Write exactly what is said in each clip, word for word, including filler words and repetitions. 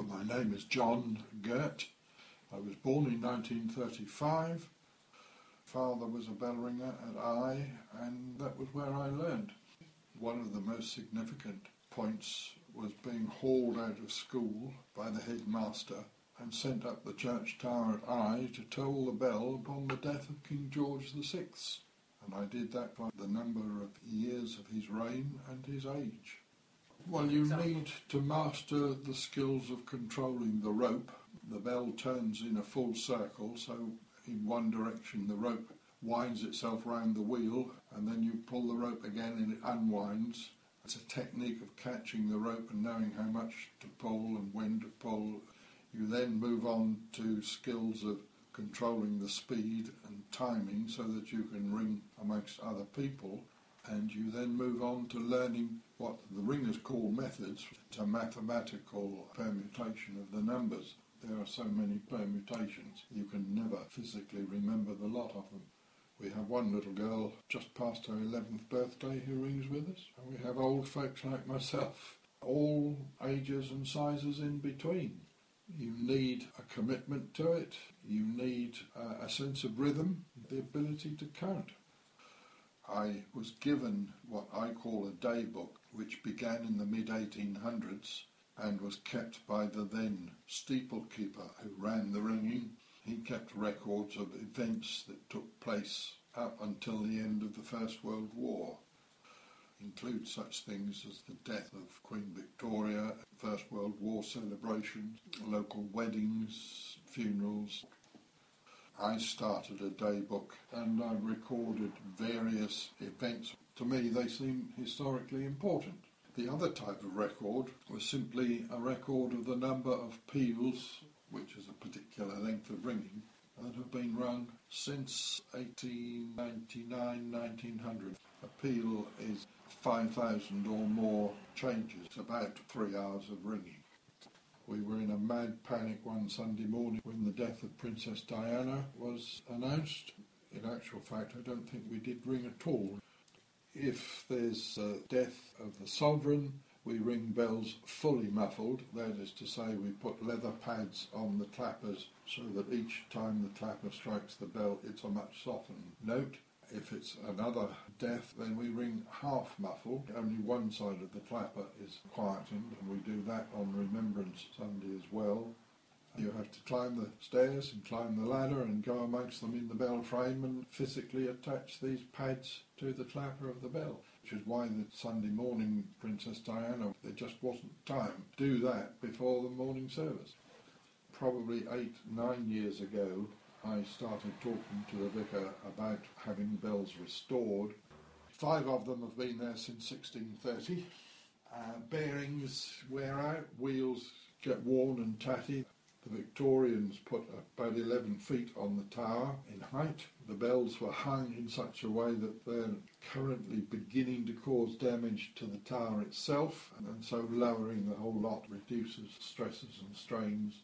My name is John Gert. I was born in nineteen thirty-five. Father was a bell ringer at Eye, and that was where I learned. One of the most significant points was being hauled out of school by the headmaster and sent up the church tower at Eye to toll the bell upon the death of King George the Sixth. And I did that by the number of years of his reign and his age. Well, you need to master the skills of controlling the rope. The bell turns in a full circle, so in one direction the rope winds itself round the wheel, and then you pull the rope again and it unwinds. It's a technique of catching the rope and knowing how much to pull and when to pull. You then move on to skills of controlling the speed and timing so that you can ring amongst other people. And you then move on to learning what the ringers call methods. It's a mathematical permutation of the numbers. There are so many permutations, you can never physically remember the lot of them. We have one little girl just past her eleventh birthday who rings with us, and we have old folks like myself, all ages and sizes in between. You need a commitment to it, you need uh, a sense of rhythm, the ability to count. I was given what I call a day book, which began in the mid eighteen hundreds and was kept by the then steeplekeeper who ran the ringing. He kept records of events that took place up until the end of the First World War. Include such things as the death of Queen Victoria, First World War celebrations, local weddings, funerals. I started a day book and I recorded various events. To me, they seem historically important. The other type of record was simply a record of the number of peals, which is a particular length of ringing, that have been rung since eighteen ninety-nine to nineteen hundred. A peal is five thousand or more changes, about three hours of ringing. We were in a mad panic one Sunday morning when the death of Princess Diana was announced. In actual fact, I don't think we did ring at all. If there's a death of the sovereign, we ring bells fully muffled. That is to say, we put leather pads on the clappers so that each time the clapper strikes the bell, it's a much softened note. If it's another death, then we ring half muffled. Only one side of the clapper is quietened, and we do that on Remembrance Sunday as well. You have to climb the stairs and climb the ladder and go amongst them in the bell frame and physically attach these pads to the clapper of the bell, which is why the Sunday morning Princess Diana, there just wasn't time to do that before the morning service. Probably eight, nine years ago, I started talking to the vicar about having bells restored. Five of them have been there since sixteen thirty. Uh, bearings wear out, wheels get worn and tatty. The Victorians put about eleven feet on the tower in height. The bells were hung in such a way that they're currently beginning to cause damage to the tower itself, and so lowering the whole lot reduces stresses and strains.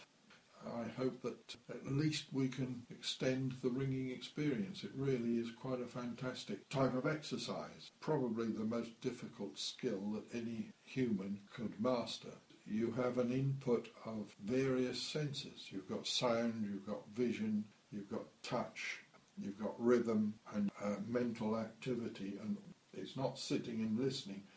I hope that at least we can extend the ringing experience. It really is quite a fantastic type of exercise. Probably the most difficult skill that any human could master. You have an input of various senses. You've got sound, you've got vision, you've got touch, you've got rhythm and uh, mental activity. And it's not sitting and listening.